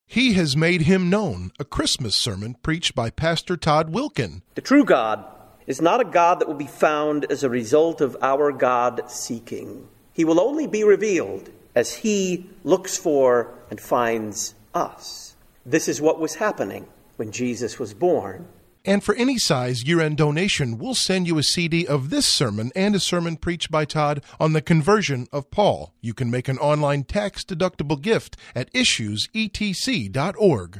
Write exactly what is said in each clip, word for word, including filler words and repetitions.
He has made him known, a Christmas sermon preached by Pastor Todd Wilken. The true God is not a God that will be found as a result of our God-seeking. He will only be revealed as he looks for and finds us. This is what was happening when Jesus was born. And for any size year-end donation, we'll send you a C D of this sermon and a sermon preached by Todd on the conversion of Paul. You can make an online tax-deductible gift at issues e t c dot org.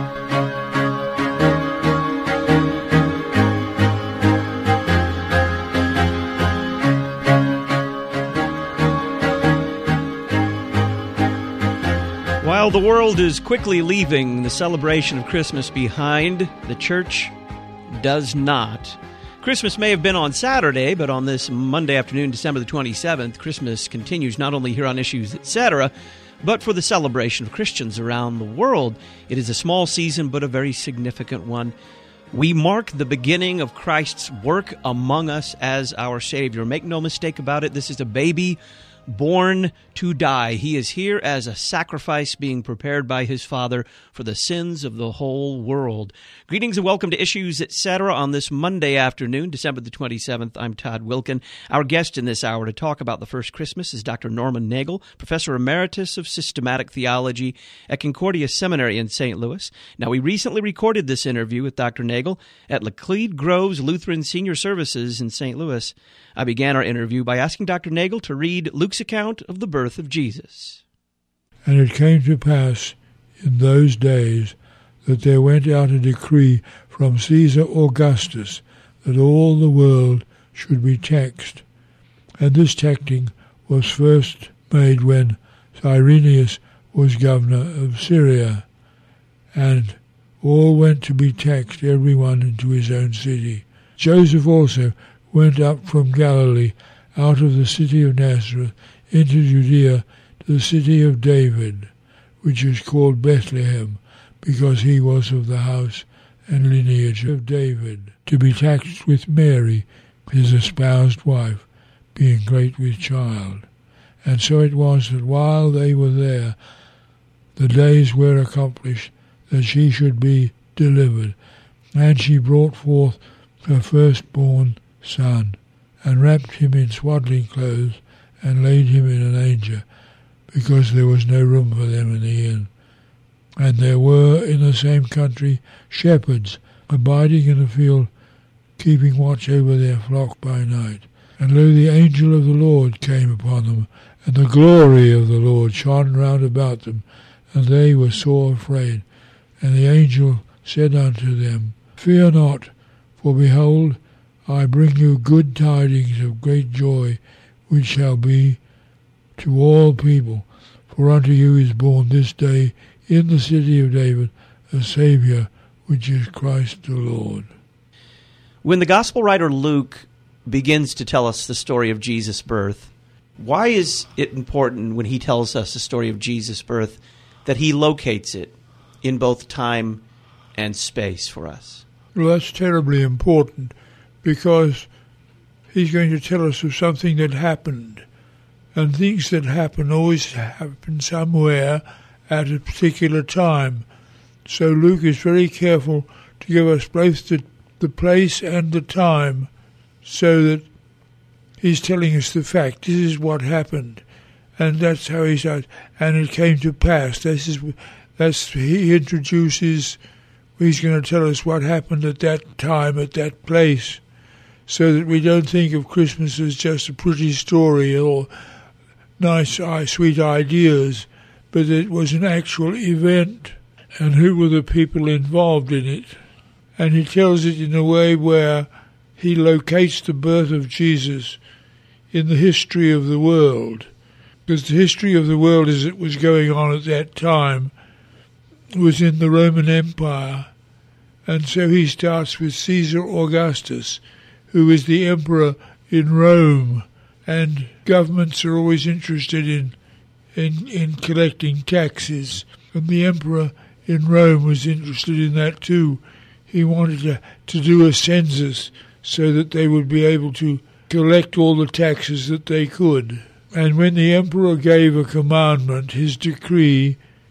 While the world is quickly leaving the celebration of Christmas behind, the church does not. Christmas may have been on Saturday, but on this Monday afternoon, December the twenty-seventh, Christmas continues not only here on Issues, et cetera, but for the celebration of Christians around the world. It is a small season, but a very significant one. We mark the beginning of Christ's work among us as our Savior. Make no mistake about it, this is a baby born to die. He is here as a sacrifice being prepared by his Father for the sins of the whole world. Greetings and welcome to Issues, et cetera on this Monday afternoon, December the twenty-seventh. I'm Todd Wilken. Our guest in this hour to talk about the first Christmas is Doctor Norman Nagel, Professor Emeritus of Systematic Theology at Concordia Seminary in Saint Louis. Now, we recently recorded this interview with Doctor Nagel at Laclede Groves Lutheran Senior Services in Saint Louis. I began our interview by asking Doctor Nagel to read Luke's account of the birth of Jesus. And it came to pass in those days that there went out a decree from Caesar Augustus that all the world should be taxed. And this taxing was first made when Cyrenius was governor of Syria. And all went to be taxed, every one into his own city. Joseph also went up from Galilee, out of the city of Nazareth, into Judea, to the city of David, which is called Bethlehem, because he was of the house and lineage of David, to be taxed with Mary, his espoused wife, being great with child. And so it was that while they were there, the days were accomplished that she should be delivered. And she brought forth her firstborn son, and wrapped him in swaddling clothes, and laid him in an manger, because there was no room for them in the inn. And there were in the same country shepherds, abiding in the field, keeping watch over their flock by night. And lo, the angel of the Lord came upon them, and the glory of the Lord shone round about them, and they were sore afraid. And the angel said unto them, Fear not, for behold, I bring you good tidings of great joy, which shall be to all people. For unto you is born this day in the city of David a Saviour, which is Christ the Lord. When the gospel writer Luke begins to tell us the story of Jesus' birth, why is it important when he tells us the story of Jesus' birth that he locates it in both time and space for us? Well, that's terribly important, because he's going to tell us of something that happened. And things that happen always happen somewhere at a particular time. So Luke is very careful to give us both the, the place and the time, so that he's telling us the fact. This is what happened. And that's how he says, and it came to pass. This is, that's, he introduces, he's going to tell us what happened at that time, at that place, so that we don't think of Christmas as just a pretty story or nice, sweet ideas, but it was an actual event, and who were the people involved in it. And he tells it in a way where he locates the birth of Jesus in the history of the world, because the history of the world as it was going on at that time was in the Roman Empire. And so he starts with Caesar Augustus, who is the emperor in Rome, and governments are always interested in, in in collecting taxes, and the emperor in Rome was interested in that too. He wanted to, to do a census so that they would be able to collect all the taxes that they could. And when the emperor gave a commandment, his decree,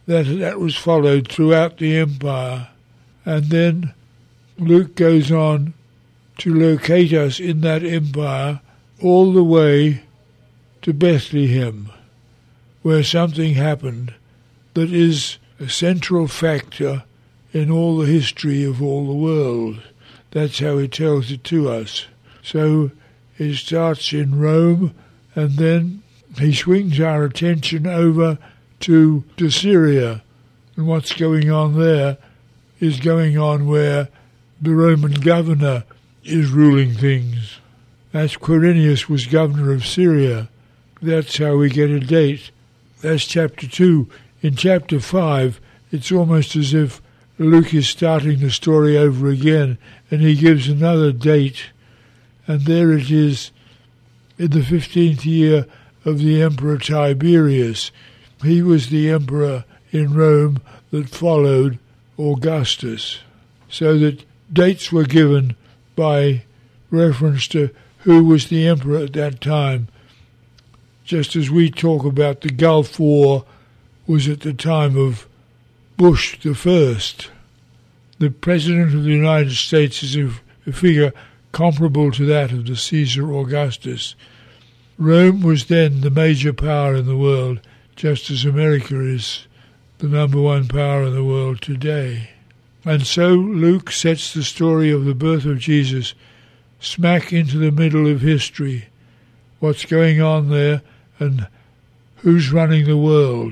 that that was followed throughout the empire. And then Luke goes on to locate us in that empire all the way to Bethlehem, where something happened that is a central factor in all the history of all the world. That's how he tells it to us. So it starts in Rome, and then he swings our attention over to, to Syria. And what's going on there is going on where the Roman governor is ruling things. That's Quirinius was governor of Syria. That's how we get a date. That's chapter two. In chapter five, it's almost as if Luke is starting the story over again, and he gives another date. And there it is, in the fifteenth year of the Emperor Tiberius. He was the emperor in Rome that followed Augustus. So that dates were given by reference to who was the emperor at that time. Just as we talk about the Gulf War was at the time of Bush the First. The President of the United States is a, a figure comparable to that of the Caesar Augustus. Rome was then the major power in the world, just as America is the number one power in the world today. And so Luke sets the story of the birth of Jesus smack into the middle of history. What's going on there and who's running the world.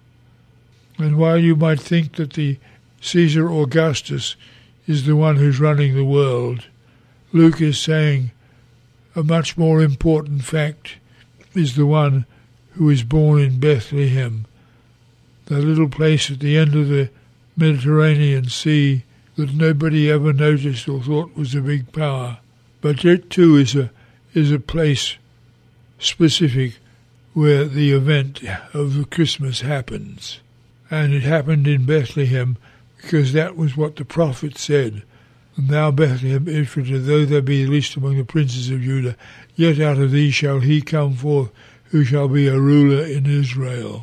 And while you might think that the Caesar Augustus is the one who's running the world, Luke is saying a much more important fact is the one who is born in Bethlehem, the little place at the end of the Mediterranean Sea that nobody ever noticed or thought was a big power. But it too is a is a place specific where the event of the Christmas happens. And it happened in Bethlehem because that was what the prophet said. And thou, Bethlehem Ephratah, though there be least among the princes of Judah, yet out of thee shall he come forth, who shall be a ruler in Israel.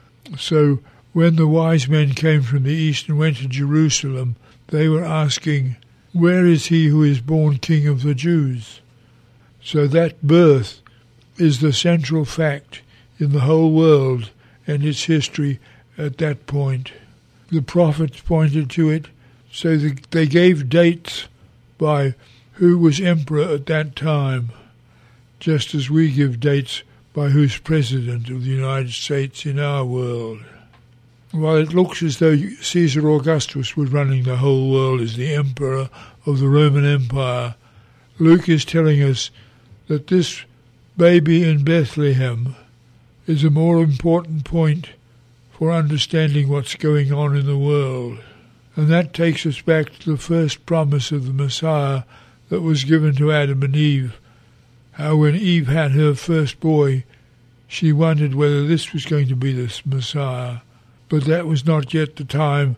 So when the wise men came from the east and went to Jerusalem, they were asking, where is he who is born King of the Jews? So that birth is the central fact in the whole world and its history at that point. The prophets pointed to it, so they gave dates by who was emperor at that time, just as we give dates by who's president of the United States in our world. While it looks as though Caesar Augustus was running the whole world as the emperor of the Roman Empire, Luke is telling us that this baby in Bethlehem is a more important point for understanding what's going on in the world. And that takes us back to the first promise of the Messiah that was given to Adam and Eve. How when Eve had her first boy, she wondered whether this was going to be the Messiah. But that was not yet the time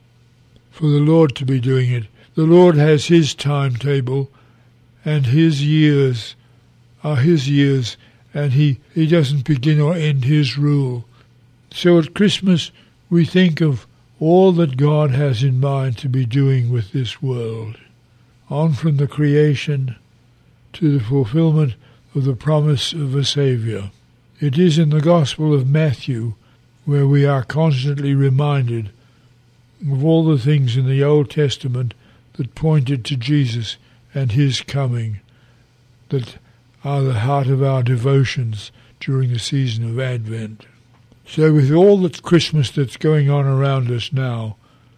for the Lord to be doing it. The Lord has his timetable, and his years are his years, and he, he doesn't begin or end his rule. So at Christmas we think of all that God has in mind to be doing with this world, on from the creation to the fulfillment of the promise of a Saviour. It is in the Gospel of Matthew where we are constantly reminded of all the things in the Old Testament that pointed to Jesus and his coming, that are the heart of our devotions during the season of Advent. So with all the Christmas that's going on around us now,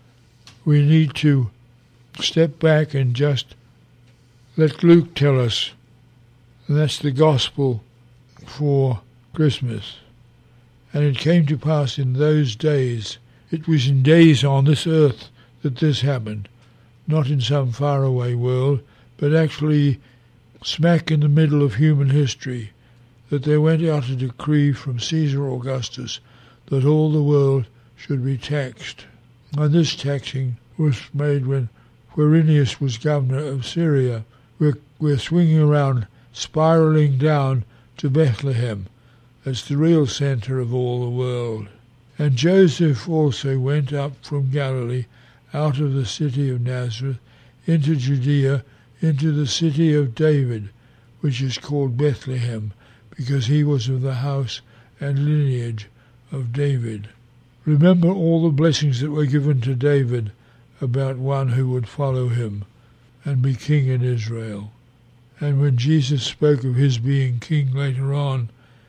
we need to step back and just let Luke tell us, and that's the gospel for Christmas. And it came to pass in those days, it was in days on this earth that this happened, not in some faraway world, but actually smack in the middle of human history, that there went out a decree from Caesar Augustus that all the world should be taxed. And this taxing was made when Quirinius was governor of Syria. We're, we're swinging around, spiraling down to Bethlehem. That's the real center of all the world. And Joseph also went up from Galilee, out of the city of Nazareth, into Judea, into the city of David, which is called Bethlehem, because he was of the house and lineage of David. Remember all the blessings that were given to David about one who would follow him and be king in Israel. And when Jesus spoke of his being king later on,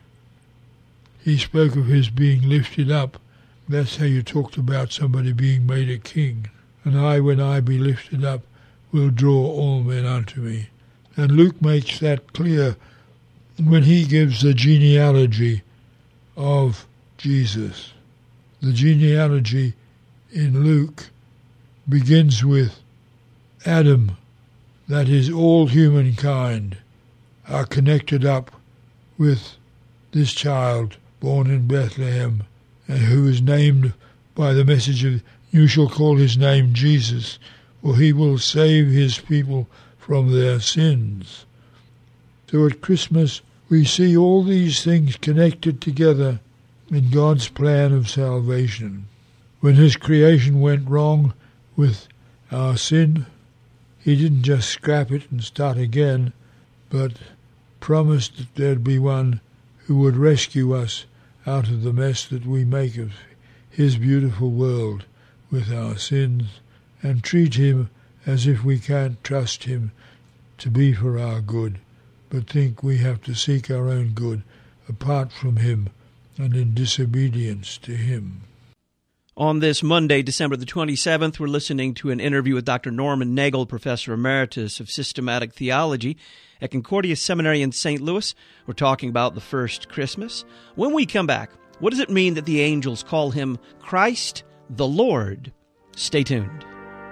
he spoke of his being lifted up. That's how you talked about somebody being made a king. And I, when I be lifted up, will draw all men unto me. And Luke makes that clear when he gives the genealogy of Jesus. The genealogy in Luke begins with Adam, that is, all humankind are connected up with this child born in Bethlehem, and who is named by the message of, you shall call his name Jesus, for he will save his people from their sins. So at Christmas we see all these things connected together in God's plan of salvation. When his creation went wrong with our sin, he didn't just scrap it and start again, but promised that there'd be one who would rescue us out of the mess that we make of his beautiful world with our sins, and treat him as if we can't trust him to be for our good, but think we have to seek our own good apart from him and in disobedience to him. On this Monday, December the twenty-seventh, we're listening to an interview with Doctor Norman Nagel, Professor Emeritus of Systematic Theology at Concordia Seminary in Saint Louis. We're talking about the first Christmas. When we come back, what does it mean that the angels call him Christ the Lord? Stay tuned.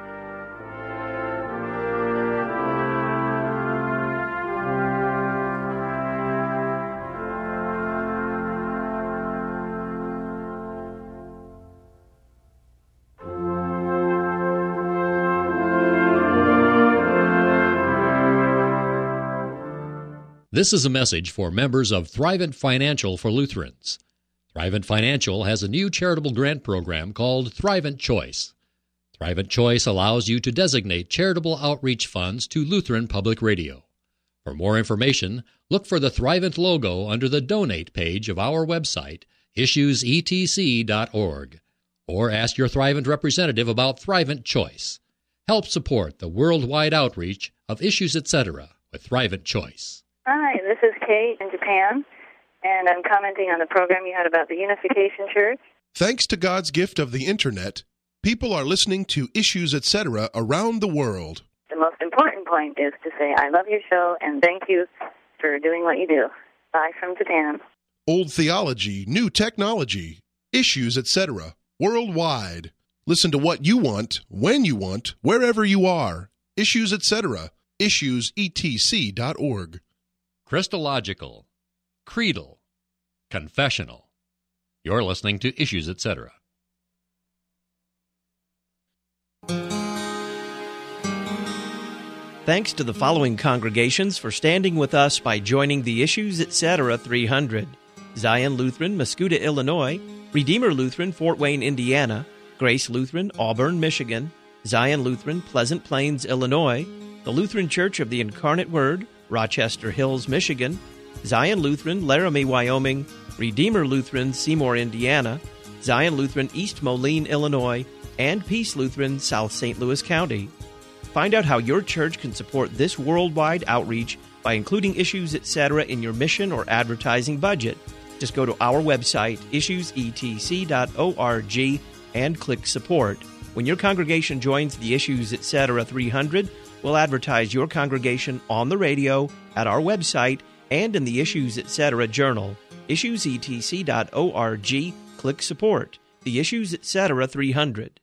This is a message for members of Thrivent Financial for Lutherans. Thrivent Financial has a new charitable grant program called Thrivent Choice. Thrivent Choice allows you to designate charitable outreach funds to Lutheran Public Radio. For more information, look for the Thrivent logo under the Donate page of our website, issues e t c dot org, or ask your Thrivent representative about Thrivent Choice. Help support the worldwide outreach of Issues et cetera with Thrivent Choice. Hi, this is Kate in Japan, and I'm commenting on the program you had about the Unification Church. Thanks to God's gift of the Internet, people are listening to Issues et cetera around the world. The most important point is to say, I love your show, and thank you for doing what you do. Bye from Japan. Old theology, new technology, Issues et cetera, worldwide. Listen to what you want, when you want, wherever you are. Issues et cetera, issues e t c dot org. Christological, creedal, confessional. You're listening to Issues et cetera. Thanks to the following congregations for standing with us by joining the Issues et cetera three hundred. Zion Lutheran, Mascoutah, Illinois. Redeemer Lutheran, Fort Wayne, Indiana. Grace Lutheran, Auburn, Michigan. Zion Lutheran, Pleasant Plains, Illinois. The Lutheran Church of the Incarnate Word, Rochester Hills, Michigan. Zion Lutheran, Laramie, Wyoming. Redeemer Lutheran, Seymour, Indiana. Zion Lutheran, East Moline, Illinois. And Peace Lutheran, South Saint Louis County. Find out how your church can support this worldwide outreach by including Issues et cetera in your mission or advertising budget. Just go to our website, issues e t c dot org, and click Support. When your congregation joins the Issues et cetera three hundred, we'll advertise your congregation on the radio, at our website, and in the Issues et cetera journal. issues e t c dot org, click Support. The Issues et cetera three hundred.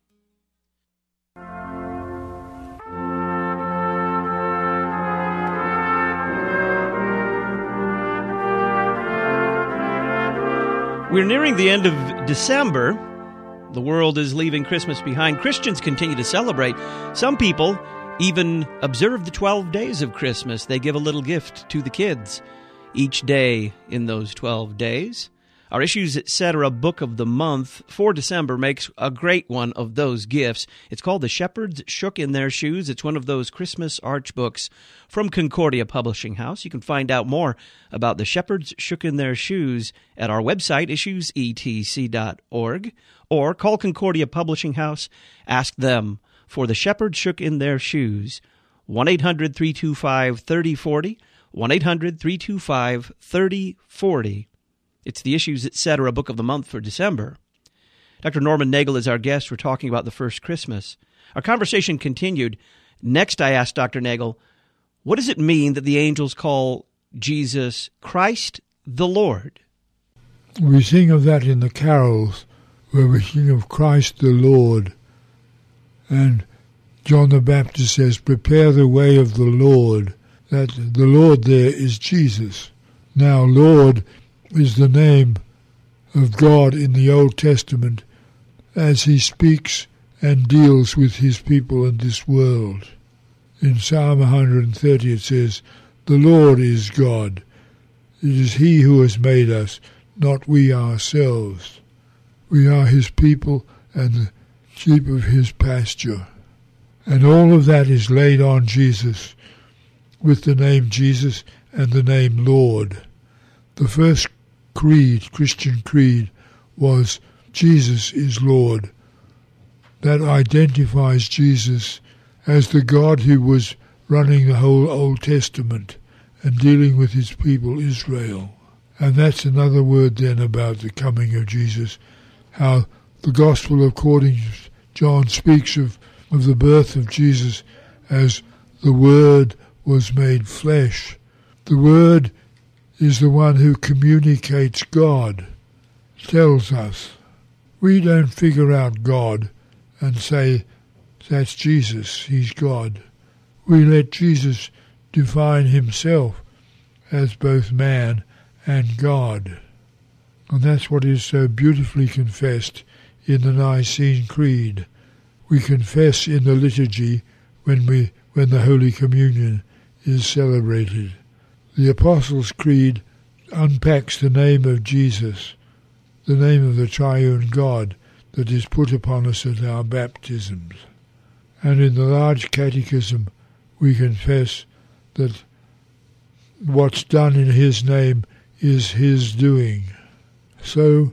We're nearing the end of December. The world is leaving Christmas behind. Christians continue to celebrate. Some people even observe the twelve days of Christmas. They give a little gift to the kids each day in those twelve days. Our Issues Etc. Book of the Month for December makes a great one of those gifts. It's called The Shepherds Shook in Their Shoes. It's one of those Christmas arch books from Concordia Publishing House. You can find out more about The Shepherds Shook in Their Shoes at our website, issues e t c dot org, or call Concordia Publishing House. Ask them for The Shepherds Shook in Their Shoes, one eight hundred three two five three oh four oh, one eight hundred three two five three oh four oh. It's the Issues Etc. Book of the Month for December. Doctor Norman Nagel is our guest. We're talking about the first Christmas. Our conversation continued. Next, I asked Doctor Nagel, what does it mean that the angels call Jesus Christ the Lord? We sing of that in the carols, where we sing of Christ the Lord. And John the Baptist says, prepare the way of the Lord. That the Lord there is Jesus. Now, Lord is the name of God in the Old Testament as he speaks and deals with his people and this world. In Psalm one hundred thirty it says, the Lord is God. It is he who has made us, not we ourselves. We are his people and the sheep of his pasture. And all of that is laid on Jesus with the name Jesus and the name Lord. The first creed, Christian creed, was Jesus is Lord. That identifies Jesus as the God who was running the whole Old Testament and dealing with his people Israel. And that's another word then about the coming of Jesus, how the Gospel according to John speaks of, of the birth of Jesus as the Word was made flesh. The Word is the one who communicates God, tells us. We don't figure out God and say, that's Jesus, he's God. We let Jesus define himself as both man and God. And that's what is so beautifully confessed in the Nicene Creed. We confess in the liturgy when we when the Holy Communion is celebrated. The Apostles' Creed unpacks the name of Jesus, the name of the triune God that is put upon us at our baptisms. And in the large catechism we confess that what's done in his name is his doing. So,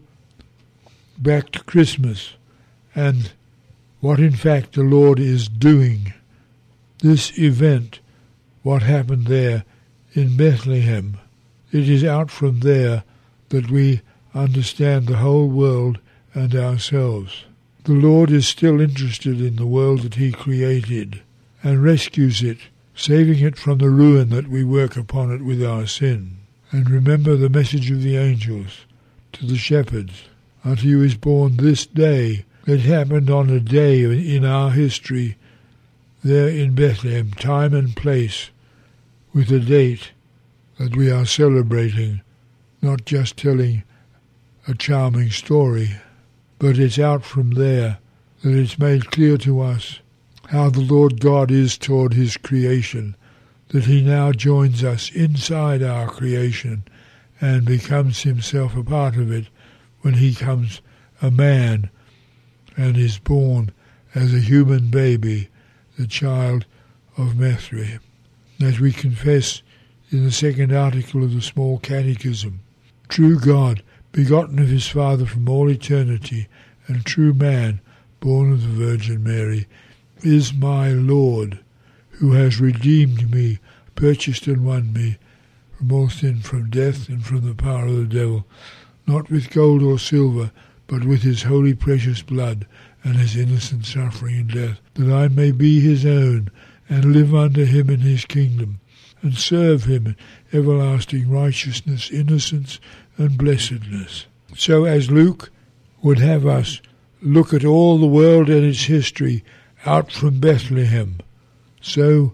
back to Christmas and what in fact the Lord is doing. This event, what happened there in Bethlehem, it is out from there that we understand the whole world and ourselves. The Lord is still interested in the world that he created and rescues it, saving it from the ruin that we work upon it with our sin. And remember the message of the angels to the shepherds. Unto you is born this day. It happened on a day in our history there in Bethlehem, time and place, with a date that we are celebrating, not just telling a charming story, but it's out from there that it's made clear to us how the Lord God is toward his creation, that he now joins us inside our creation and becomes himself a part of it when he comes a man and is born as a human baby, the child of Mary. As we confess in the second article of the Small Catechism, true God, begotten of his Father from all eternity, and true man, born of the Virgin Mary, is my Lord, who has redeemed me, purchased and won me from all sin, from death, and from the power of the devil, not with gold or silver, but with his holy precious blood, and his innocent suffering and death, that I may be his own, and live under him in his kingdom, and serve him in everlasting righteousness, innocence, and blessedness. So as Luke would have us look at all the world and its history out from Bethlehem, so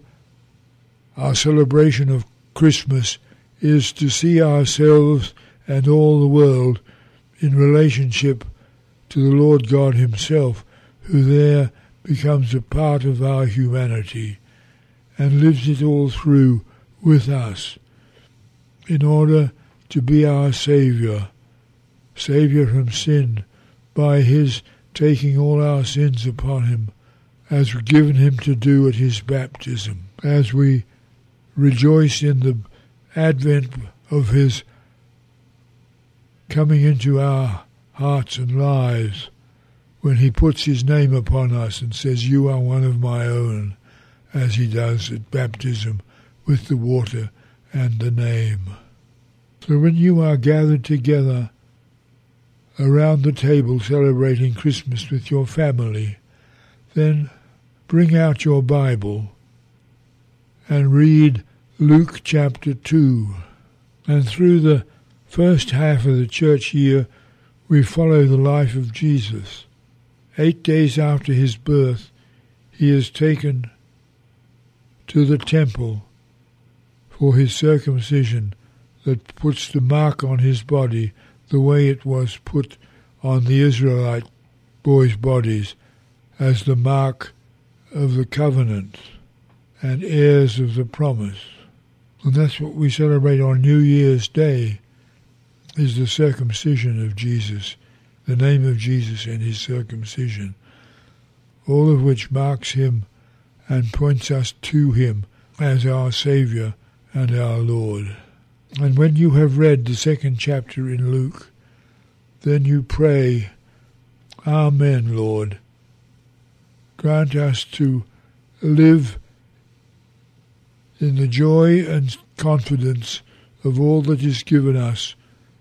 our celebration of Christmas is to see ourselves and all the world in relationship to the Lord God himself, who there becomes a part of our humanity and lives it all through with us in order to be our Saviour Saviour from sin, by his taking all our sins upon him, as we've given him to do at his baptism, as we rejoice in the advent of his coming into our hearts and lives, when he puts his name upon us and says, "You are one of my own," as he does at baptism with the water and the name. So when you are gathered together around the table celebrating Christmas with your family, then bring out your Bible and read Luke chapter two. And through the first half of the church year, we follow the life of Jesus. Eight days after his birth, he is taken to the temple for his circumcision that puts the mark on his body the way it was put on the Israelite boys' bodies as the mark of the covenant and heirs of the promise. And that's what we celebrate on New Year's Day, is the circumcision of Jesus, the name of Jesus and his circumcision, all of which marks him and points us to him as our Saviour and our Lord. And when you have read the second chapter in Luke, then you pray, "Amen, Lord. Grant us to live in the joy and confidence of all that is given us,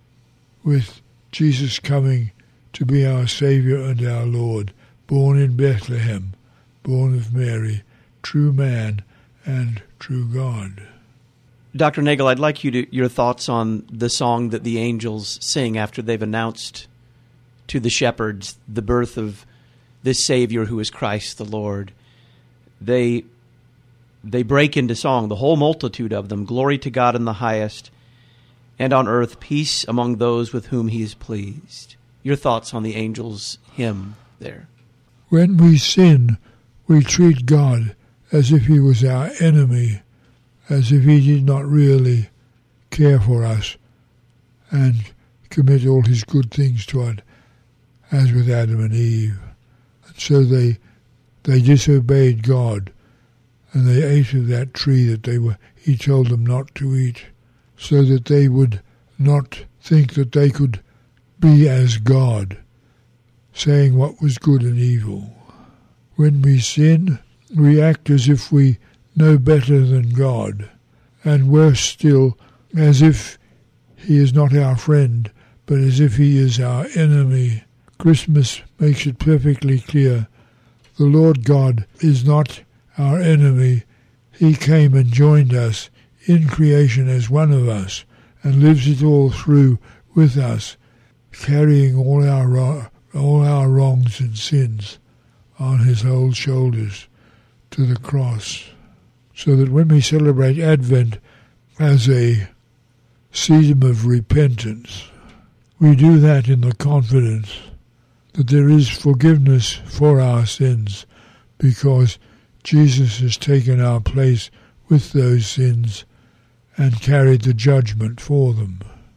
with Jesus coming to be our Saviour and our Lord, born in Bethlehem, born of Mary, true man and true God." Doctor Nagel, I'd like you to your thoughts on the song that the angels sing after they've announced to the shepherds the birth of this Savior who is Christ the Lord. They they break into song, the whole multitude of them, "Glory to God in the highest, and on earth peace among those with whom he is pleased." Your thoughts on the angels' hymn there? When we sin, we treat God as if he was our enemy, as if he did not really care for us and commit all his good things to us, as with Adam and Eve. And so they they disobeyed God, and they ate of that tree that they were he told them not to eat, so that they would not think that they could be as God, saying what was good and evil. When we sin, we act as if we know better than God, and worse still, as if he is not our friend, but as if he is our enemy. Christmas makes it perfectly clear. The Lord God is not our enemy. He came and joined us in creation as one of us, and lives it all through with us, carrying all our all our wrongs and sins on his old shoulders to the cross. So that when we celebrate Advent as a season of repentance, we do that in the confidence that there is forgiveness for our sins, because Jesus has taken our place with those sins and carried the judgment for them,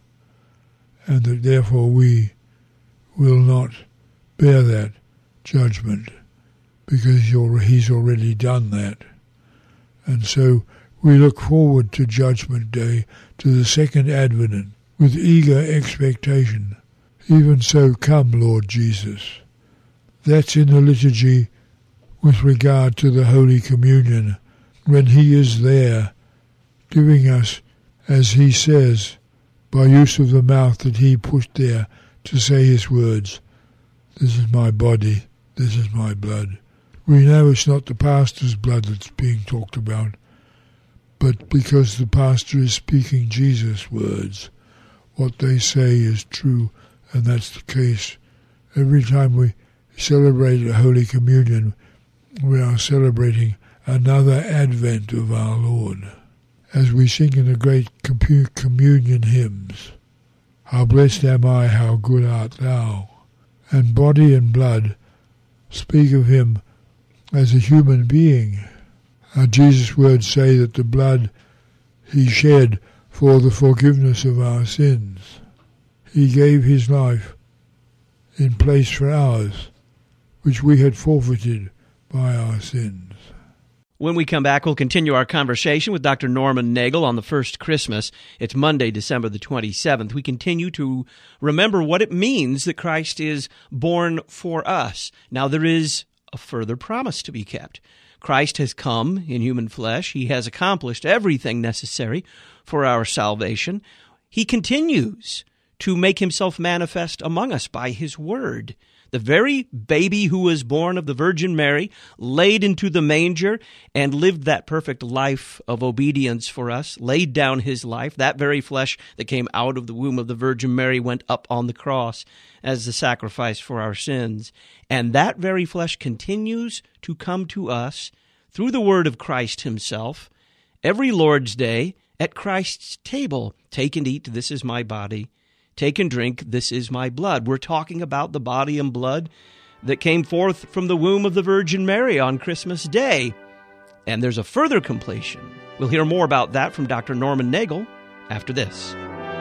and that therefore we will not bear that judgment, because he's already done that. And so we look forward to Judgment Day, to the second Advent, with eager expectation. Even so, come, Lord Jesus. That's in the liturgy with regard to the Holy Communion, when he is there, giving us, as he says, by use of the mouth that he put there to say his words, "This is my body, this is my blood." We know it's not the pastor's blood that's being talked about, but because the pastor is speaking Jesus' words, what they say is true, and that's the case. Every time we celebrate a Holy Communion, we are celebrating another advent of our Lord. As we sing in the great communion hymns, "How blessed am I, how good art thou," and body and blood speak of him as a human being. Uh, Jesus' words say that the blood he shed for the forgiveness of our sins. he gave his life in place for ours, which we had forfeited by our sins. When we come back, we'll continue our conversation with Doctor Norman Nagel on the first Christmas. It's Monday, December the twenty-seventh. We continue to remember what it means that Christ is born for us. Now, there is a further promise to be kept. Christ has come in human flesh. He has accomplished everything necessary for our salvation. He continues to make himself manifest among us by his word. The very baby who was born of the Virgin Mary, laid into the manger, and lived that perfect life of obedience for us, laid down his life. That very flesh that came out of the womb of the Virgin Mary went up on the cross as the sacrifice for our sins. And that very flesh continues to come to us through the word of Christ himself every Lord's Day at Christ's table. Take and eat, this is my body. Take and drink, this is my blood. We're talking about the body and blood that came forth from the womb of the Virgin Mary on Christmas Day. And there's a further completion. We'll hear more about that from Doctor Norman Nagel after this.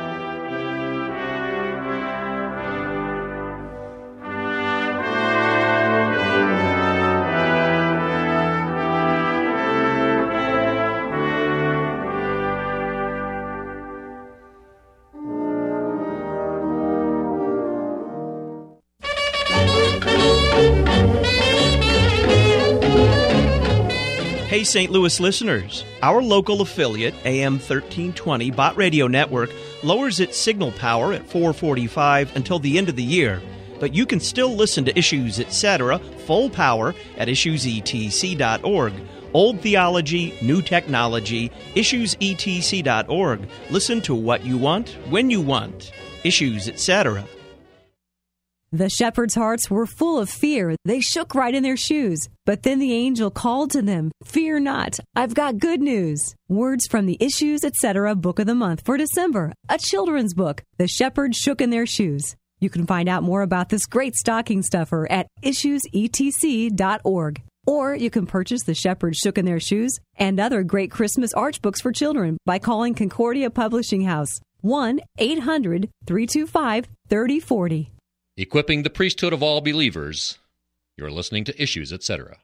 Hey, Saint Louis listeners, our local affiliate, A M thirteen twenty Bott Radio Network, lowers its signal power at four forty-five until the end of the year, but you can still listen to Issues, et cetera, full power at issues e t c dot org. Old theology, new technology, issues e t c dot org. Listen to what you want, when you want. Issues, et cetera. The shepherds' hearts were full of fear. They shook right in their shoes. But then the angel called to them, "Fear not, I've got good news." Words from the Issues, et cetera Book of the Month for December, a children's book. The shepherds shook in their shoes. You can find out more about this great stocking stuffer at issues e t c dot org. Or you can purchase The Shepherds Shook in Their Shoes and other great Christmas arch books for children by calling Concordia Publishing House, one eight hundred three two five three oh four oh. Equipping the priesthood of all believers. You're listening to Issues, et cetera.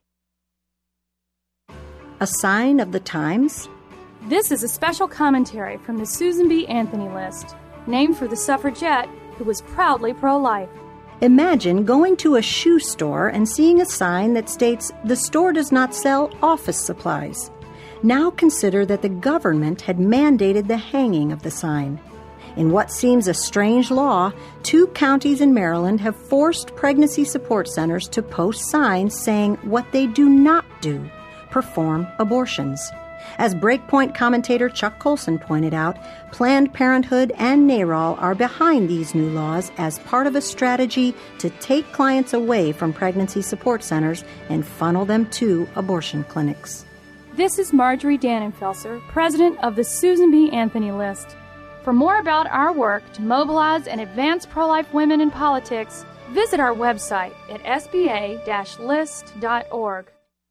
A sign of the times? This is a special commentary from the Susan B. Anthony list, named for the suffragette who was proudly pro-life. Imagine going to a shoe store and seeing a sign that states, "The store does not sell office supplies." Now consider that the government had mandated the hanging of the sign. In what seems a strange law, two counties in Maryland have forced pregnancy support centers to post signs saying what they do not do, perform abortions. As Breakpoint commentator Chuck Colson pointed out, Planned Parenthood and NARAL are behind these new laws as part of a strategy to take clients away from pregnancy support centers and funnel them to abortion clinics. This is Marjorie Dannenfelser, president of the Susan B. Anthony list. For more about our work to mobilize and advance pro-life women in politics, visit our website at s b a dash list dot org.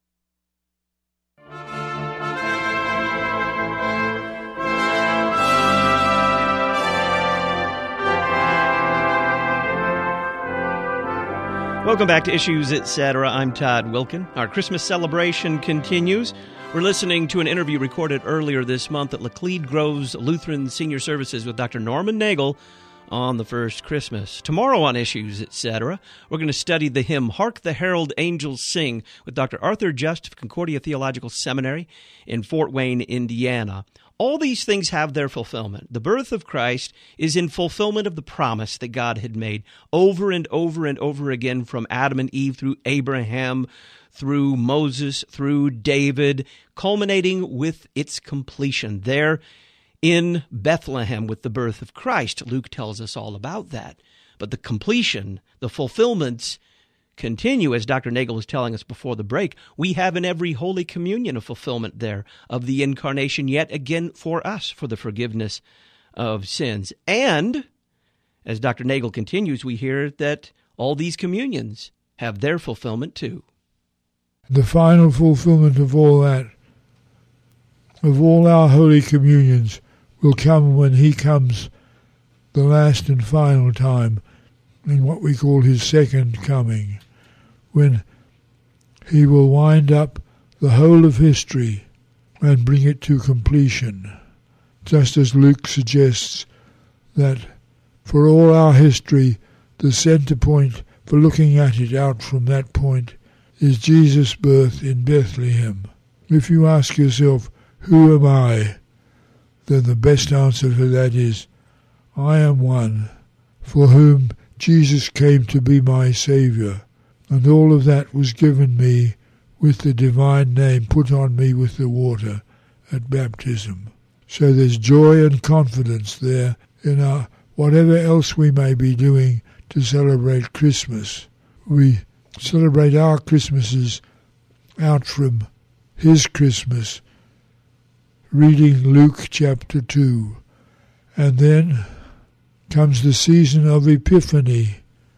Welcome back to Issues, et cetera. I'm Todd Wilkin. Our Christmas celebration continues. We're listening to an interview recorded earlier this month at Laclede Groves Lutheran Senior Services with Doctor Norman Nagel on the first Christmas. Tomorrow on Issues, et cetera, we're going to study the hymn, Hark the Herald Angels Sing, with Doctor Arthur Just of Concordia Theological Seminary in Fort Wayne, Indiana. All these things have their fulfillment. The birth of Christ is in fulfillment of the promise that God had made over and over and over again from Adam and Eve through Abraham, through Moses, through David, culminating with its completion there in Bethlehem with the birth of Christ. Luke tells us all about that. But the completion, the fulfillments continue, as Doctor Nagel was telling us before the break. We have in every Holy Communion a fulfillment there of the incarnation yet again for us, for the forgiveness of sins. And, as Doctor Nagel continues, we hear that all these communions have their fulfillment too. The final fulfillment of all that, of all our Holy Communions, will come when he comes the last and final time in what we call his second coming, when he will wind up the whole of history and bring it to completion, just as Luke suggests that for all our history, the centre point for looking at it out from that point is Jesus' birth in Bethlehem. If you ask yourself, who am I? Then the best answer to that is, I am one for whom Jesus came to be my Saviour, and all of that was given me with the divine name put on me with the water at baptism. So there's joy and confidence there in our whatever else we may be doing to celebrate Christmas. We celebrate our Christmases out from his Christmas, reading Luke chapter two. And then comes the season of Epiphany,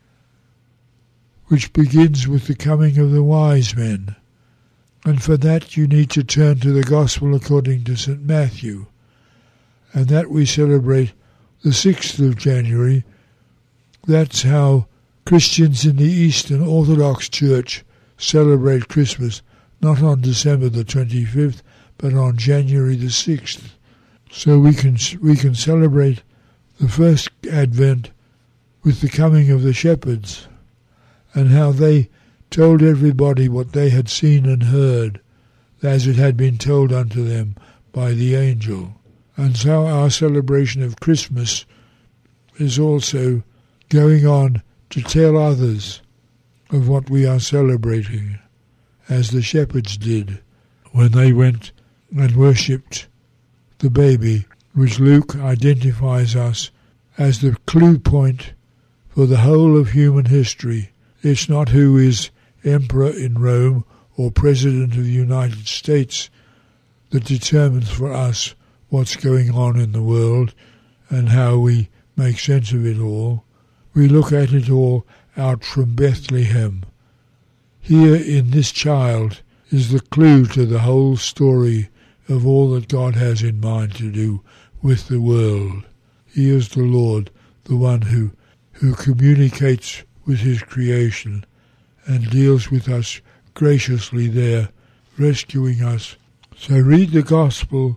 which begins with the coming of the wise men. And for that you need to turn to the Gospel according to Saint Matthew. And that we celebrate the sixth of January. That's how Christians in the Eastern Orthodox Church celebrate Christmas, not on December the twenty-fifth, but on January the sixth. So we can we can celebrate the first Advent with the coming of the shepherds, and how they told everybody what they had seen and heard, as it had been told unto them by the angel. And so our celebration of Christmas is also going on to tell others of what we are celebrating, as the shepherds did when they went and worshipped the baby, which Luke identifies us as the clue point for the whole of human history. It's not who is emperor in Rome or president of the United States that determines for us what's going on in the world and how we make sense of it all. We look at it all out from Bethlehem. Here in this child is the clue to the whole story of all that God has in mind to do with the world. He is the Lord, the one who, who communicates with his creation and deals with us graciously there, rescuing us. So read the Gospel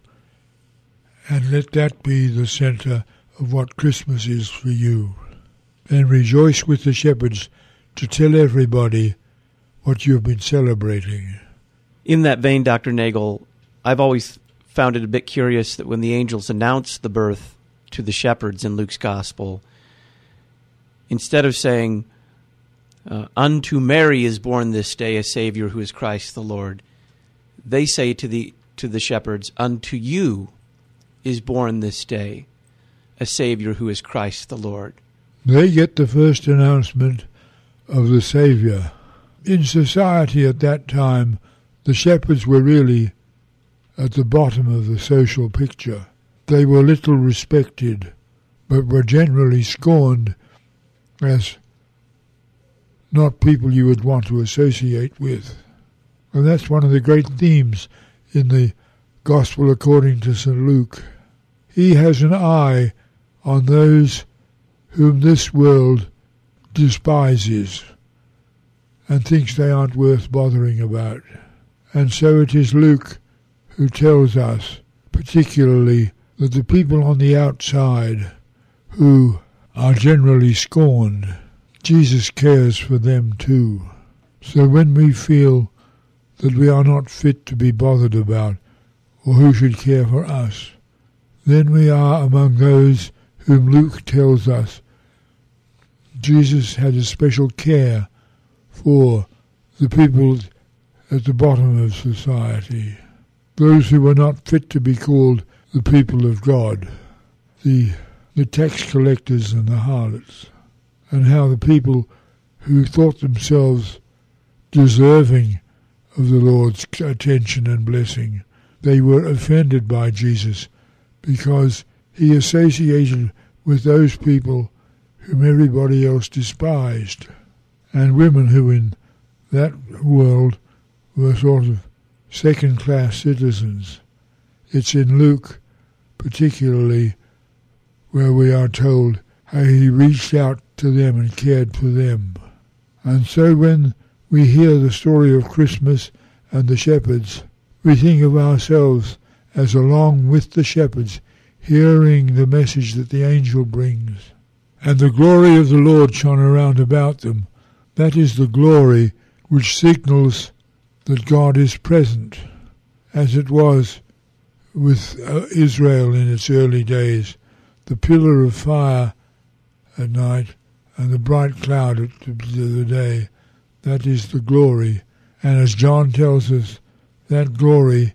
and let that be the centre of what Christmas is for you. And rejoice with the shepherds to tell everybody what you've been celebrating. In that vein, Doctor Nagel, I've always found it a bit curious that when the angels announced the birth to the shepherds in Luke's Gospel, instead of saying, uh, unto Mary is born this day a Savior who is Christ the Lord, they say to the to the shepherds, unto you is born this day a Savior who is Christ the Lord. They get the first announcement of the Savior. In society at that time, the shepherds were really at the bottom of the social picture. They were little respected, but were generally scorned as not people you would want to associate with. And that's one of the great themes in the Gospel according to Saint Luke. He has an eye on those whom this world despises and thinks they aren't worth bothering about. And so it is Luke who tells us particularly that the people on the outside who are generally scorned, Jesus cares for them too. So when we feel that we are not fit to be bothered about, or who should care for us, then we are among those whom Luke tells us Jesus had a special care for, the people at the bottom of society, those who were not fit to be called the people of God, the the tax collectors and the harlots, and how the people who thought themselves deserving of the Lord's attention and blessing, they were offended by Jesus because he associated with those people whom everybody else despised, and women who in that world were sort of second-class citizens. It's in Luke particularly where we are told how he reached out to them and cared for them. And so when we hear the story of Christmas and the shepherds, we think of ourselves as along with the shepherds, hearing the message that the angel brings. And the glory of the Lord shone around about them. That is the glory which signals that God is present, as it was with uh, Israel in its early days, the pillar of fire at night and the bright cloud at the day. That is the glory. And as John tells us, that glory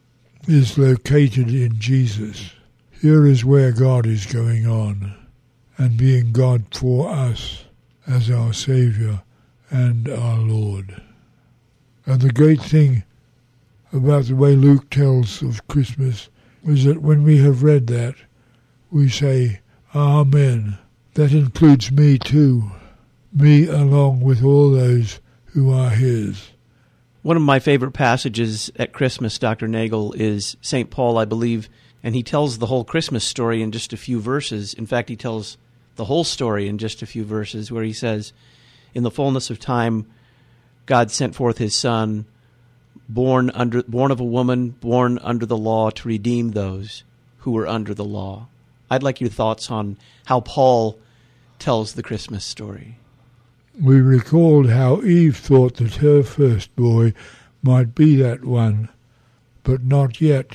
is located in Jesus. Here is where God is going on and being God for us as our Saviour and our Lord. And the great thing about the way Luke tells of Christmas is that when we have read that, we say, Amen. That includes me too, me along with all those who are his. One of my favorite passages at Christmas, Doctor Nagel, is Saint Paul, I believe, and he tells the whole Christmas story in just a few verses. In fact, he tells the whole story in just a few verses, where he says, in the fullness of time, God sent forth his Son, born under, born of a woman, born under the law, to redeem those who were under the law. I'd like your thoughts on how Paul tells the Christmas story. We recalled how Eve thought that her first boy might be that one, but not yet,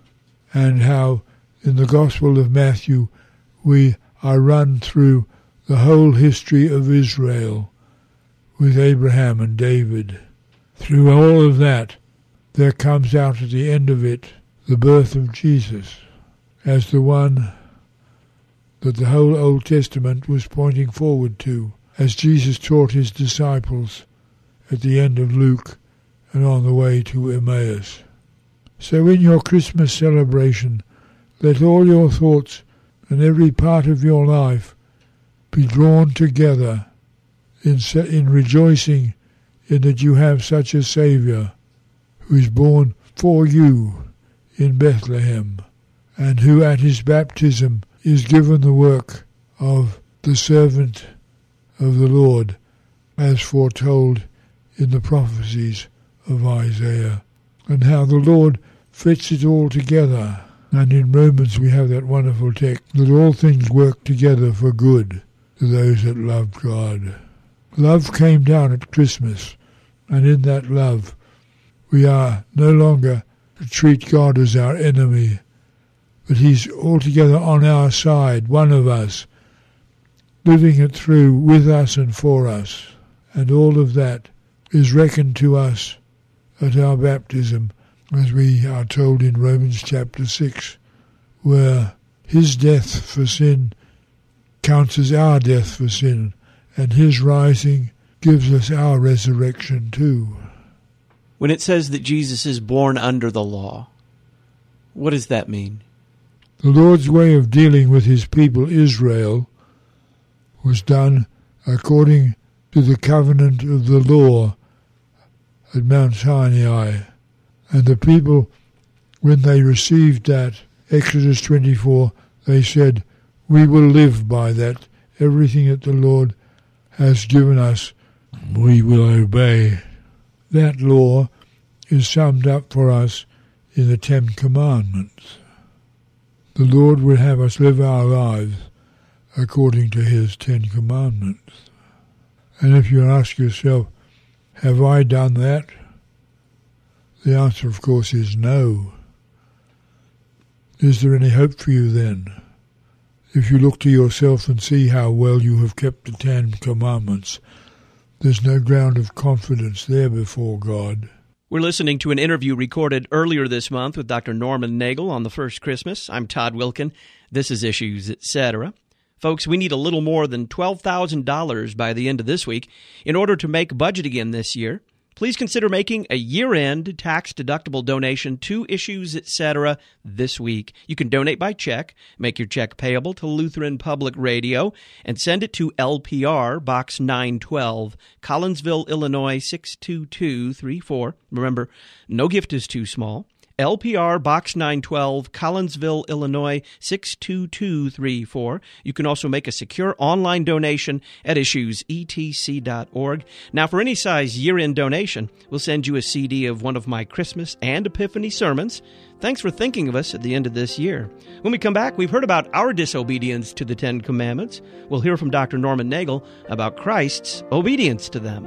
and how in the Gospel of Matthew we are run through the whole history of Israel with Abraham and David. Through all of that, there comes out at the end of it the birth of Jesus as the one that the whole Old Testament was pointing forward to, as Jesus taught his disciples at the end of Luke and on the way to Emmaus. So in your Christmas celebration, let all your thoughts and every part of your life be drawn together in, in rejoicing in that you have such a Saviour who is born for you in Bethlehem, and who at his baptism is given the work of the servant of the Lord, as foretold in the prophecies of Isaiah, and how the Lord fits it all together. And in Romans we have that wonderful text, that all things work together for good to those that love God. Love came down at Christmas, and in that love we are no longer to treat God as our enemy, but he's altogether on our side, one of us, living it through with us and for us. And all of that is reckoned to us at our baptism, as we are told in Romans chapter six, where his death for sin counts as our death for sin, and his rising gives us our resurrection too. When it says that Jesus is born under the law, what does that mean? The Lord's way of dealing with his people Israel was done according to the covenant of the law at Mount Sinai. And the people, when they received that, Exodus twenty-four, they said, we will live by that. Everything that the Lord has given us, we will obey. That law is summed up for us in the Ten Commandments. The Lord will have us live our lives according to his Ten Commandments. And if you ask yourself, have I done that? The answer, of course, is no. Is there any hope for you then? If you look to yourself and see how well you have kept the Ten Commandments, there's no ground of confidence there before God. We're listening to an interview recorded earlier this month with Doctor Norman Nagel on the first Christmas. I'm Todd Wilkin. This is Issues, et cetera. Folks, we need a little more than twelve thousand dollars by the end of this week in order to make budget again this year. Please consider making a year-end tax-deductible donation to Issues, et cetera this week. You can donate by check, make your check payable to Lutheran Public Radio, and send it to L P R, Box nine twelve, Collinsville, Illinois, six two two three four. Remember, no gift is too small. L P R Box nine twelve, Collinsville, Illinois, six two two three four. You can also make a secure online donation at issues e t c dot org. Now, for any size year-end donation, we'll send you a C D of one of my Christmas and Epiphany sermons. Thanks for thinking of us at the end of this year. When we come back, we've heard about our disobedience to the Ten Commandments. We'll hear from Doctor Norman Nagel about Christ's obedience to them.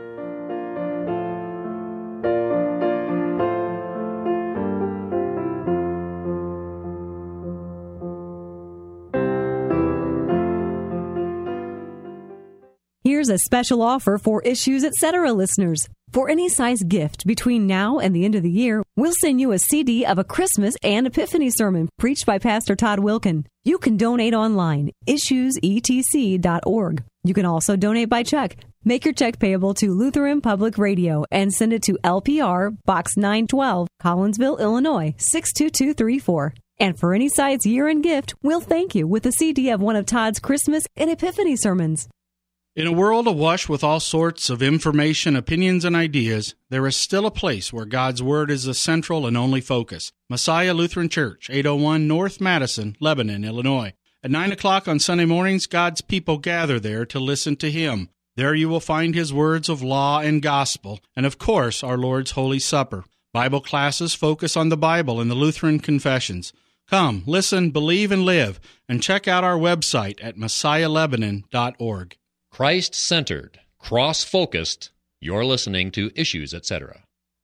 Here's a special offer for Issues Etc. listeners. For any size gift between now and the end of the year, we'll send you a C D of a Christmas and Epiphany sermon preached by Pastor Todd Wilkin. You can donate online, issues e t c dot org. You can also donate by check. Make your check payable to Lutheran Public Radio and send it to L P R Box nine twelve, Collinsville, Illinois, six two two three four. And for any size year-end gift, we'll thank you with a C D of one of Todd's Christmas and Epiphany sermons. In a world awash with all sorts of information, opinions, and ideas, there is still a place where God's Word is the central and only focus. Messiah Lutheran Church, eight oh one North Madison, Lebanon, Illinois. At nine o'clock on Sunday mornings, God's people gather there to listen to Him. There you will find His words of law and gospel, and of course, our Lord's Holy Supper. Bible classes focus on the Bible and the Lutheran confessions. Come, listen, believe, and live, and check out our website at messiah lebanon dot org. Christ-centered, cross-focused, you're listening to Issues, et cetera.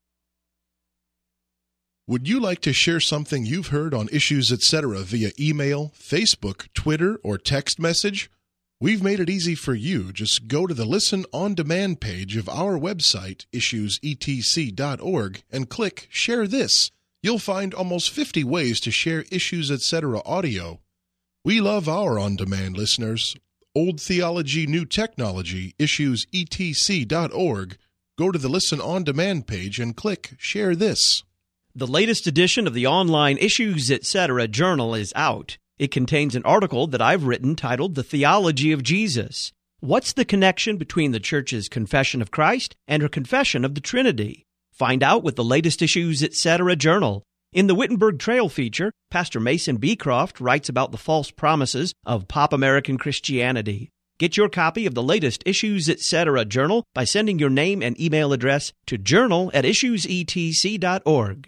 Would you like to share something you've heard on Issues, et cetera via email, Facebook, Twitter, or text message? We've made it easy for you. Just go to the Listen On Demand page of our website, issues e t c dot org, and click Share This. You'll find almost fifty ways to share Issues, et cetera audio. We love our on-demand listeners. Old Theology, New Technology, issues e t c dot org. Go to the Listen On Demand page and click Share This. The latest edition of the online Issues, et cetera journal is out. It contains an article that I've written titled The Theology of Jesus. What's the connection between the Church's confession of Christ and her confession of the Trinity? Find out with the latest Issues, et cetera journal. In the Wittenberg Trail feature, Pastor Mason Beecroft writes about the false promises of pop American Christianity. Get your copy of the latest Issues, et cetera journal by sending your name and email address to journal at issues e t c dot org.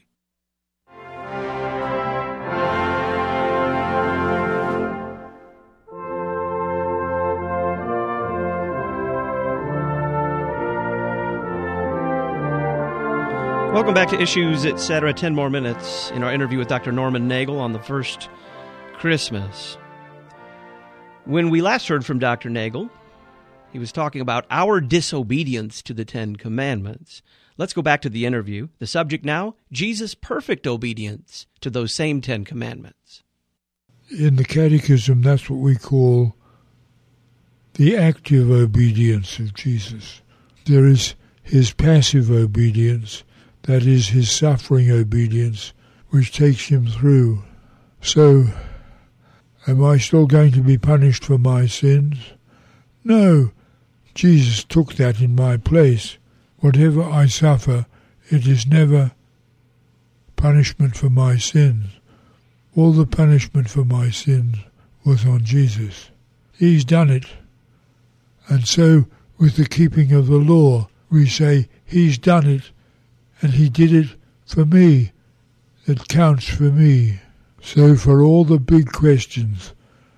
Welcome back to Issues, et cetera. Ten more minutes in our interview with Doctor Norman Nagel on the first Christmas. When we last heard from Doctor Nagel, he was talking about our disobedience to the Ten Commandments. Let's go back to the interview. The subject now, Jesus' perfect obedience to those same Ten Commandments. In the Catechism, that's what we call the active obedience of Jesus. There is his passive obedience, that is his suffering obedience, which takes him through. So, am I still going to be punished for my sins? No, Jesus took that in my place. Whatever I suffer, it is never punishment for my sins. All the punishment for my sins was on Jesus. He's done it. And so, with the keeping of the law, we say, he's done it. And he did it for me. It counts for me. So for all the big questions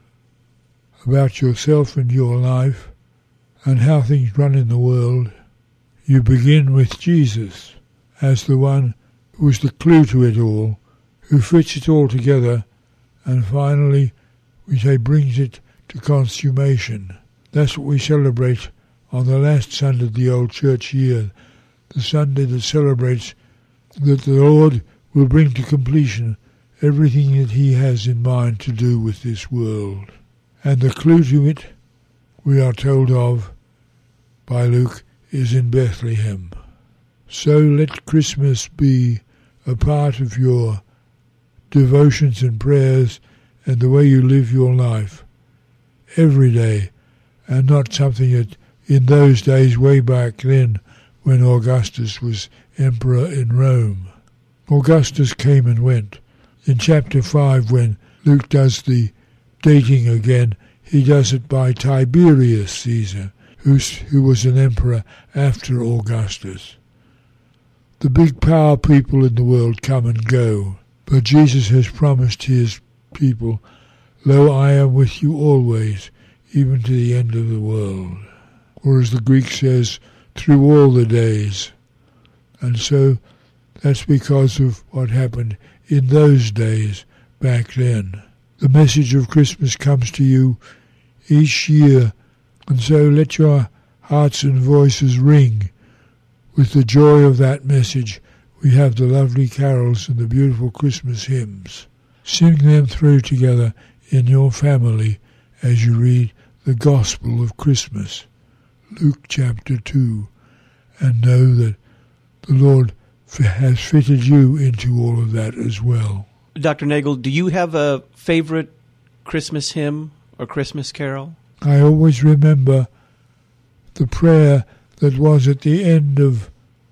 about yourself and your life and how things run in the world, you begin with Jesus as the one who is the clue to it all, who fits it all together, and finally, we say, brings it to consummation. That's what we celebrate on the last Sunday of the old church year, the Sunday that celebrates that the Lord will bring to completion everything that he has in mind to do with this world. And the clue to it, we are told of by Luke, is in Bethlehem. So let Christmas be a part of your devotions and prayers and the way you live your life every day, and not something that in those days way back then when Augustus was emperor in Rome. Augustus came and went. In chapter five, when Luke does the dating again, he does it by Tiberius Caesar, who's, who was an emperor after Augustus. The big power people in the world come and go, but Jesus has promised his people, "Lo, I am with you always, even to the end of the world." Or as the Greek says, through all the days. And so that's because of what happened in those days back then. The message of Christmas comes to you each year, and so let your hearts and voices ring with the joy of that message. We have the lovely carols and the beautiful Christmas hymns. Sing them through together in your family as you read the Gospel of Christmas, Luke chapter two, and know that the Lord has fitted you into all of that as well. Doctor Nagel, do you have a favorite Christmas hymn or Christmas carol? I always remember the prayer that was at the end of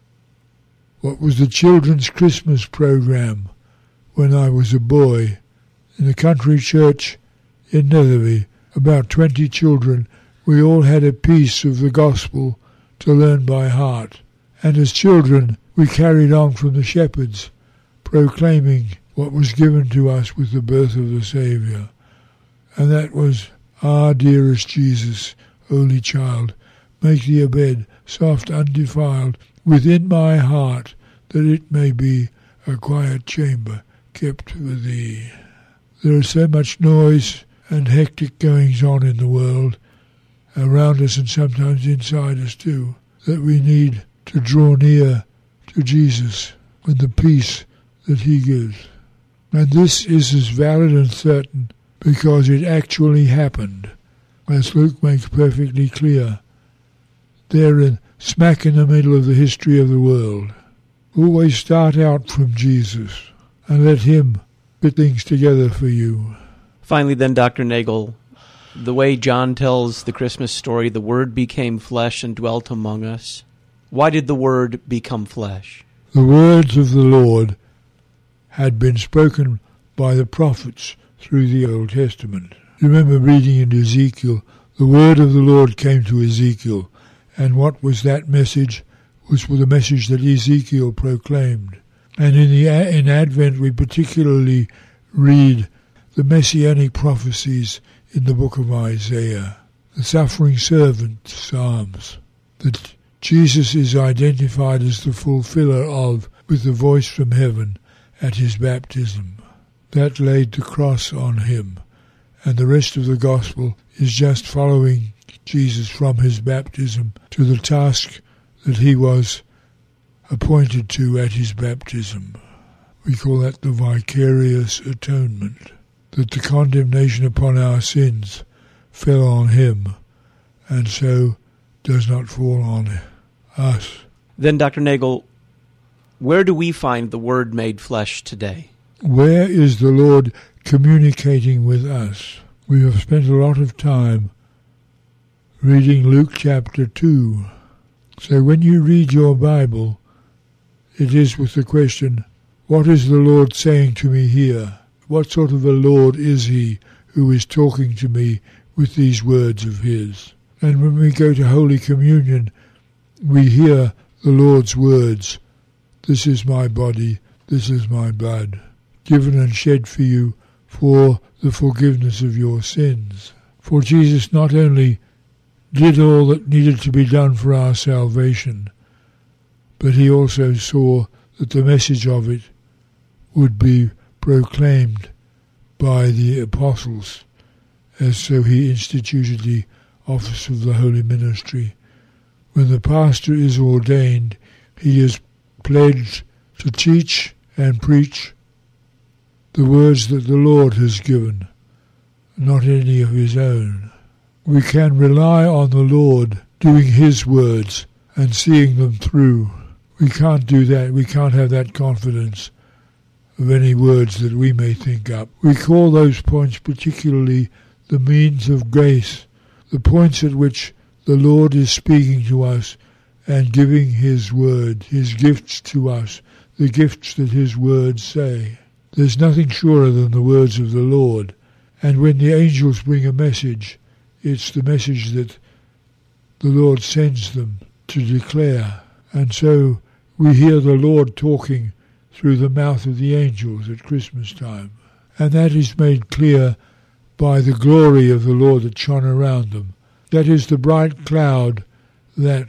what was the children's Christmas program when I was a boy in the country church in Netherby. About twenty children, we all had a piece of the gospel to learn by heart. And as children, we carried on from the shepherds, proclaiming what was given to us with the birth of the Saviour. And that was, "Ah, dearest Jesus, holy child, make thee a bed, soft, undefiled, within my heart, that it may be a quiet chamber kept for thee." There is so much noise and hectic goings on in the world, around us and sometimes inside us too, that we need to draw near to Jesus with the peace that he gives. And this is as valid and certain because it actually happened, as Luke makes perfectly clear. There in smack in the middle of the history of the world. Always start out from Jesus and let him put things together for you. Finally then, Doctor Nagel, the way John tells the Christmas story, the Word became flesh and dwelt among us. Why did the Word become flesh? The words of the Lord had been spoken by the prophets through the Old Testament. Remember reading in Ezekiel, the word of the Lord came to Ezekiel, and what was that message? Was the message that Ezekiel proclaimed. And in the in Advent we particularly read the messianic prophecies in the book of Isaiah, the suffering servant Psalms, that Jesus is identified as the fulfiller of, with the voice from heaven at his baptism. That laid the cross on him, and the rest of the gospel is just following Jesus from his baptism to the task that he was appointed to at his baptism. We call that the vicarious atonement, that the condemnation upon our sins fell on him, and so does not fall on us. Then, Doctor Nagel, where do we find the Word made flesh today? Where is the Lord communicating with us? We have spent a lot of time reading Luke chapter two. So when you read your Bible, it is with the question, what is the Lord saying to me here? What sort of a Lord is he who is talking to me with these words of his? And when we go to Holy Communion, we hear the Lord's words, "This is my body, this is my blood, given and shed for you for the forgiveness of your sins." For Jesus not only did all that needed to be done for our salvation, but he also saw that the message of it would be proclaimed by the apostles, as so he instituted the office of the holy ministry. When the pastor is ordained, he is pledged to teach and preach the words that the Lord has given, not any of his own. We can rely on the Lord doing his words and seeing them through. We can't do that. We can't have that confidence of any words that we may think up. We call those points particularly the means of grace, the points at which the Lord is speaking to us and giving his word, his gifts to us the gifts that his words say. There's nothing surer than the words of the Lord. And when the angels bring a message, it's the message that the Lord sends them to declare. And so we hear the Lord talking through the mouth of the angels at Christmas time. And that is made clear by the glory of the Lord that shone around them. That is the bright cloud that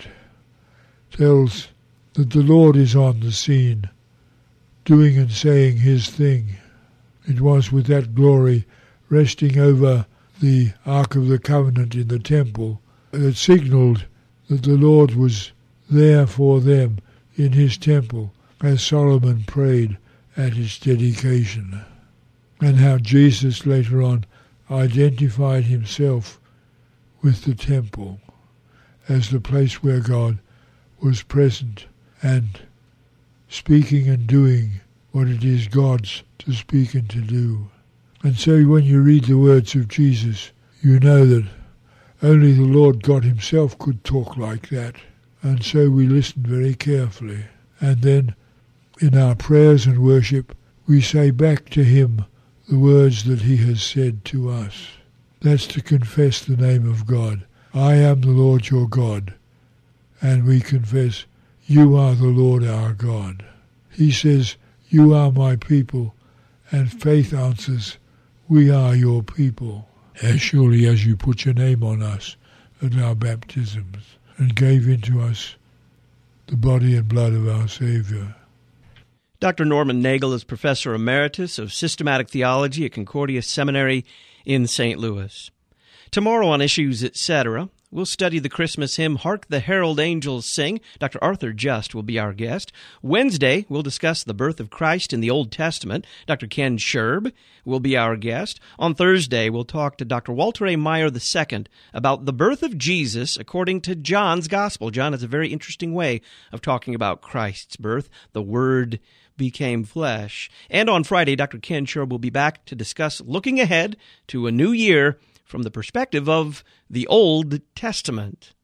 tells that the Lord is on the scene, doing and saying his thing. It was with that glory resting over the Ark of the Covenant in the temple that signalled that the Lord was there for them in his temple, as Solomon prayed at its dedication. And how Jesus later on identified himself with the temple as the place where God was present and speaking and doing what it is God's to speak and to do. And so when you read the words of Jesus, you know that only the Lord God himself could talk like that. And so we listen very carefully. And then in our prayers and worship, we say back to him the words that he has said to us. That's to confess the name of God. I am the Lord your God. And we confess, you are the Lord our God. He says, you are my people. And faith answers, we are your people. As surely as you put your name on us at our baptisms and gave into us the body and blood of our Savior. Doctor Norman Nagel is Professor Emeritus of Systematic Theology at Concordia Seminary in Saint Louis. Tomorrow on Issues, et cetera, we'll study the Christmas hymn, Hark the Herald Angels Sing. Doctor Arthur Just will be our guest. Wednesday, we'll discuss the birth of Christ in the Old Testament. Doctor Ken Scherb will be our guest. On Thursday, we'll talk to Doctor Walter A. Meyer the Second about the birth of Jesus according to John's Gospel. John has a very interesting way of talking about Christ's birth. The Word became flesh. And on Friday, Doctor Ken Scherb will be back to discuss looking ahead to a new year from the perspective of the Old Testament.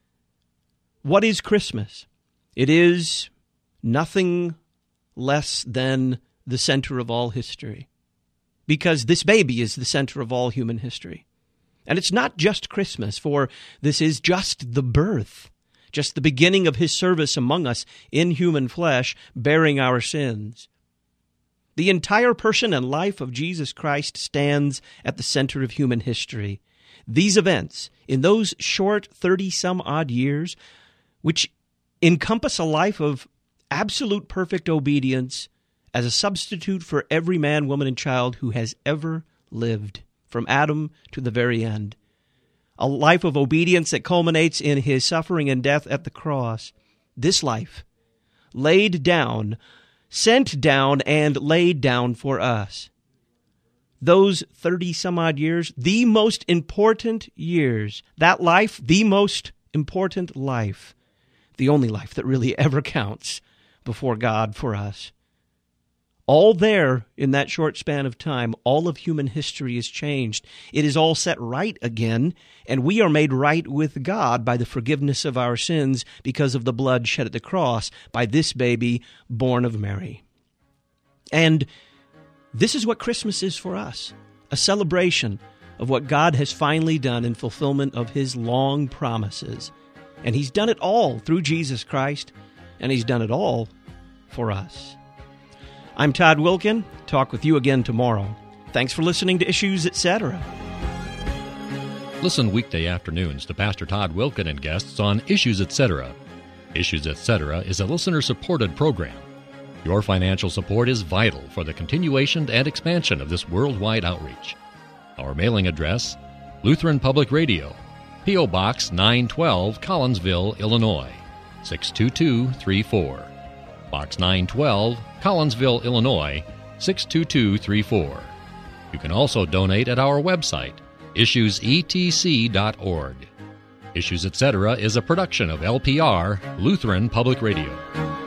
What is Christmas? It is nothing less than the center of all history, because this baby is the center of all human history. And it's not just Christmas, for this is just the birth, just the beginning of his service among us in human flesh, bearing our sins. The entire person and life of Jesus Christ stands at the center of human history. These events, in those short thirty-some-odd years, which encompass a life of absolute perfect obedience as a substitute for every man, woman, and child who has ever lived, from Adam to the very end. A life of obedience that culminates in his suffering and death at the cross. This life, laid down, sent down, and laid down for us. Those thirty-some-odd years, the most important years. That life, the most important life. The only life that really ever counts before God for us. All there in that short span of time, all of human history is changed. It is all set right again, and we are made right with God by the forgiveness of our sins because of the blood shed at the cross by this baby born of Mary. And this is what Christmas is for us, a celebration of what God has finally done in fulfillment of his long promises. And he's done it all through Jesus Christ, and he's done it all for us. I'm Todd Wilkin. Talk with you again tomorrow. Thanks for listening to Issues, et cetera. Listen weekday afternoons to Pastor Todd Wilkin and guests on Issues, et cetera. Issues, et cetera is a listener-supported program. Your financial support is vital for the continuation and expansion of this worldwide outreach. Our mailing address, Lutheran Public Radio, P O. Box nine twelve, Collinsville, Illinois, six two two three four. Box nine twelve, Collinsville, Illinois, six two two three four. You can also donate at our website, issues e t c dot org. Issues, et cetera is a production of L P R, Lutheran Public Radio.